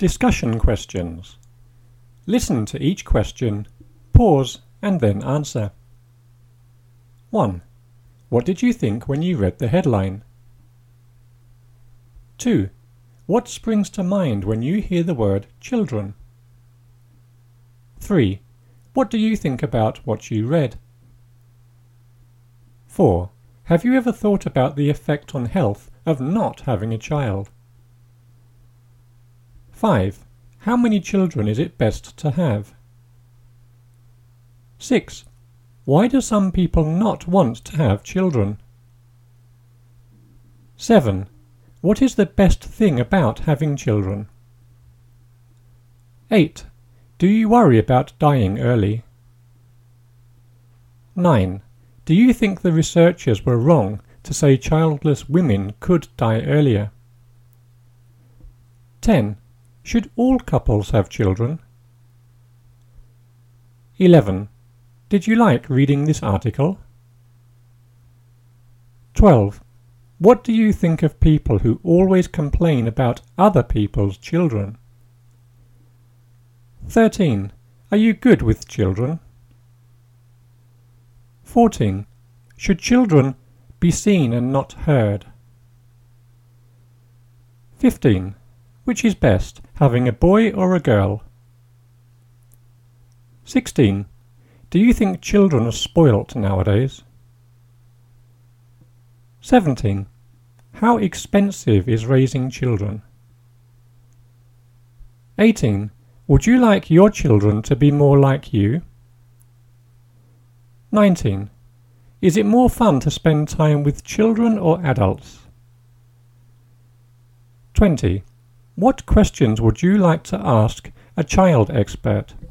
Discussion questions. Listen to each question, pause and then answer. 1. What did you think when you read the headline? 2. What springs to mind when you hear the word children? 3. What do you think about what you read? 4. Have you ever thought about the effect on health of not having a child? 5. How many children is it best to have? 6. Why do some people not want to have children? 7. What is the best thing about having children? 8. Do you worry about dying early? 9. Do you think the researchers were wrong to say childless women could die earlier? 10. Should all couples have children? 11. Did you like reading this article? 12. What do you think of people who always complain about other people's children? 13. Are you good with children? 14. Should children be seen and not heard? 15. Which is best, having a boy or a girl? 16. Do you think children are spoilt nowadays? 17. How expensive is raising children? 18. Would you like your children to be more like you? 19. Is it more fun to spend time with children or adults? 20. What questions would you like to ask a child expert?